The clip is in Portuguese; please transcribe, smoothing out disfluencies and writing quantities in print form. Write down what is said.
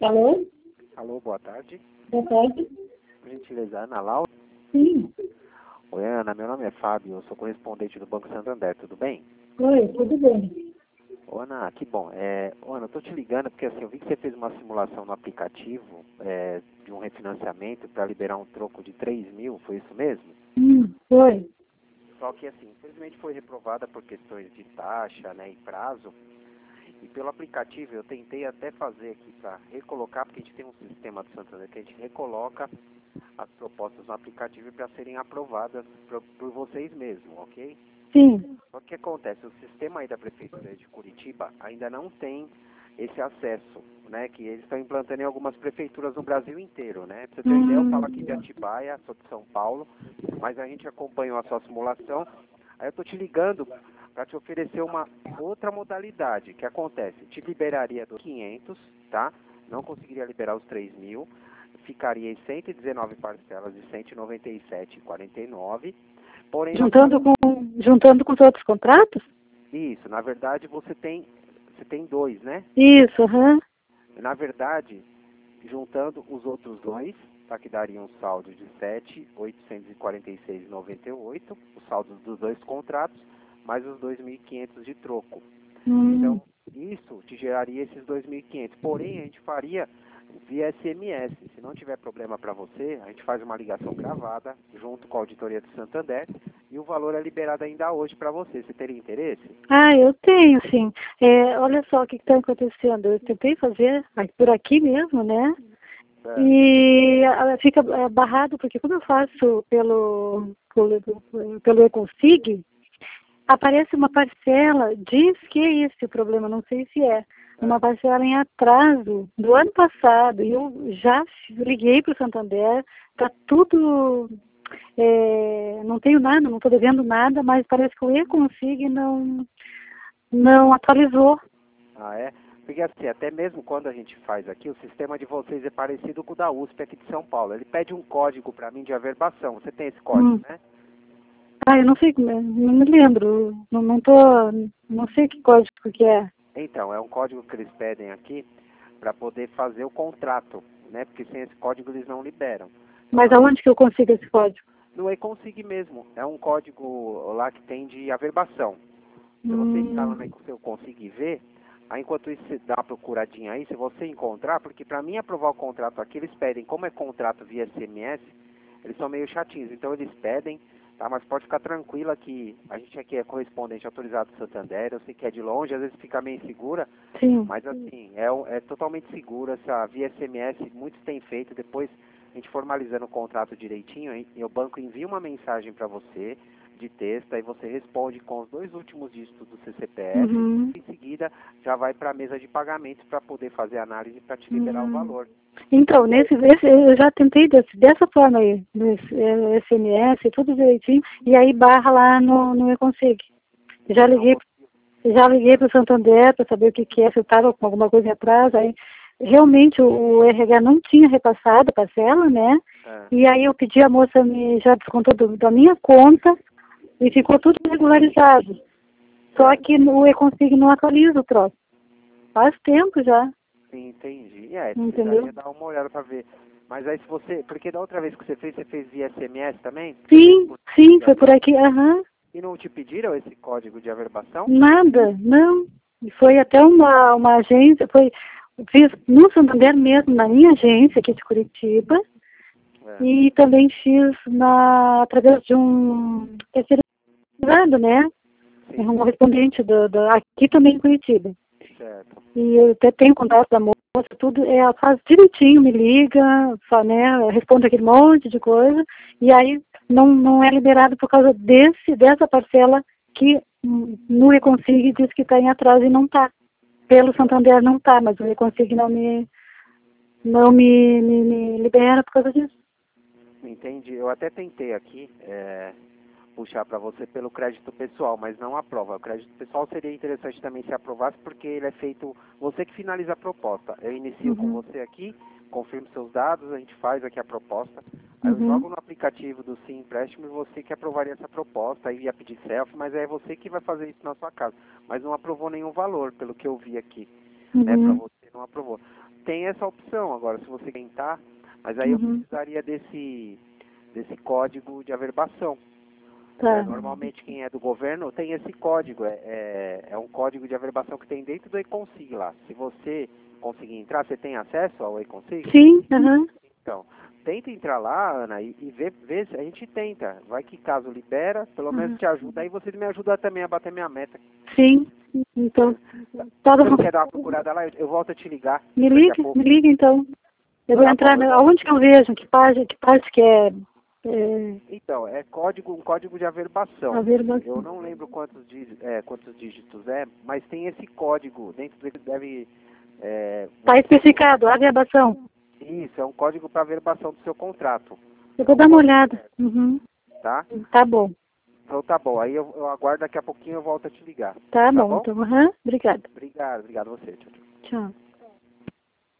Alô? Alô, boa tarde. Boa tarde. Por gentileza, Ana Laura? Sim. Oi, Ana, meu nome é Fábio, eu sou correspondente do Banco Santander, tudo bem? Oi, tudo bem? Ô, Ana, que bom. Ô, Ana, eu tô te ligando porque assim, eu vi que você fez uma simulação no aplicativo de um refinanciamento para liberar um troco de 3.000, foi isso mesmo? Foi. Só que assim, infelizmente foi reprovada por questões de taxa, né, e prazo. E pelo aplicativo eu tentei até fazer aqui para recolocar, porque a gente tem um sistema do Santander que a gente recoloca as propostas no aplicativo para serem aprovadas por vocês mesmos, ok? Sim. Só que o que acontece, o sistema aí da Prefeitura de Curitiba ainda não tem esse acesso, né, que eles estão implantando em algumas prefeituras no Brasil inteiro, né? Pra você ter ideia, eu falo aqui de Atibaia, sou de São Paulo, mas a gente acompanhou a sua simulação, aí eu tô te ligando para te oferecer uma outra modalidade, que acontece, te liberaria dos 500, tá? Não conseguiria liberar os 3.000, ficaria em 119 parcelas de 197,49, porém Juntando com os outros contratos? isso, na verdade você tem dois, né? Isso, aham. Na verdade, juntando os outros dois, tá, que daria um saldo de 7.846,98, o saldo dos dois contratos, mais os 2.500 de troco. Então, isso te geraria esses 2.500. Porém, a gente faria via SMS. Se não tiver problema para você, a gente faz uma ligação gravada junto com a auditoria do Santander e o valor é liberado ainda hoje para você. Você teria interesse? Ah, eu tenho, sim. Olha só o que está acontecendo. Eu tentei fazer por aqui mesmo, né? E fica barrado, porque como eu faço pelo Econsig, aparece uma parcela, diz que é esse o problema, não sei se é. Uma parcela em atraso do ano passado. E eu já liguei para o Santander, está tudo. Não tenho nada, não estou devendo nada, mas parece que o Econsig não atualizou. Ah, é? Porque assim, até mesmo quando a gente faz aqui, o sistema de vocês é parecido com o da USP aqui de São Paulo. Ele pede um código para mim de averbação. Você tem esse código, né? Ah, eu não sei, não me lembro, não sei que código que é. Então, é um código que eles pedem aqui para poder fazer o contrato, né? Porque sem esse código eles não liberam. Mas aonde que eu consigo esse código? No Econsig mesmo. É um código lá que tem de averbação. Se você entrar no Econsig e ver, aí enquanto isso você dá uma procuradinha aí, se você encontrar, porque para mim aprovar o contrato aqui, eles pedem, como é contrato via SMS, eles são meio chatinhos, então eles pedem, tá? Mas pode ficar tranquila que a gente aqui é correspondente autorizado do Santander, eu sei que é de longe, às vezes fica meio insegura, Sim. mas assim, é totalmente segura, essa via SMS, muitos têm feito, depois a gente formalizando o contrato direitinho, e o banco envia uma mensagem para você, de texto, aí você responde com os dois últimos dígitos do seu CPF, e em seguida já vai para a mesa de pagamentos para poder fazer a análise para te liberar o valor. Então, eu já tentei dessa forma aí, SMS, tudo direitinho, e aí barra lá no Econsig. Já liguei para o Santander para saber o que é, se eu estava com alguma coisa atrás, aí realmente o RH não tinha repassado a parcela, né? E aí eu pedi, a moça já descontou da minha conta e ficou tudo regularizado. Só que o Econsig não atualiza o troço. Faz tempo já. Sim, entendi. Entendeu? Dar uma olhada para ver. Mas aí se você, porque da outra vez que você fez via SMS também? Sim, foi por aqui, aham. E não te pediram esse código de averbação? Nada, não. Foi até uma agência, fiz no Santander mesmo, na minha agência aqui de Curitiba, e também fiz através de um terceirizado, né? Um correspondente aqui também em Curitiba. Certo. E eu até tenho contato da moça, tudo, ela faz direitinho, me liga, né, responde aquele monte de coisa, e aí não é liberado por causa dessa parcela que no Econsig diz que está em atraso e não está. Pelo Santander não está, mas o Econsig não me libera por causa disso. Entendi. Eu até tentei aqui puxar para você pelo crédito pessoal, mas não aprova. O crédito pessoal seria interessante também se aprovasse, porque ele é feito, você que finaliza a proposta. Eu inicio com você aqui, confirmo seus dados, a gente faz aqui a proposta, aí eu jogo no aplicativo do Sim Empréstimo e você que aprovaria essa proposta, aí ia pedir selfie, mas é você que vai fazer isso na sua casa. Mas não aprovou nenhum valor, pelo que eu vi aqui, né, para você não aprovou. tem essa opção. Agora, se você tentar, mas aí eu Uhum. precisaria desse código de averbação. Tá. Normalmente quem é do governo tem esse código, é um código de averbação que tem dentro do eConsig lá. Se você conseguir entrar, você tem acesso ao eConsig? Sim, aham. Então, tenta entrar lá, Ana, e vê se a gente tenta. Vai que caso libera, pelo menos te ajuda, aí você me ajuda também a bater minha meta. Sim. Então, tá Você bom. quer dar uma procurada lá? Eu volto a te ligar Me daqui a liga, pouco. me liga então. Eu vou Tá entrar, bom, aonde que eu vejo? Que página que é Então, é um código de averbação. averbação. Eu não lembro quantos dígitos é, mas tem esse código. Dentro dele deve... Tá especificado, averbação. Isso, é um código para averbação do seu contrato. Eu vou dar uma olhada. Uhum. Tá? Tá bom. Então tá bom. Aí eu aguardo daqui a pouquinho, eu volto a te ligar. Tá Tá bom, bom? então, aham. Obrigada. Obrigado a você. Tchau, tchau. Tchau.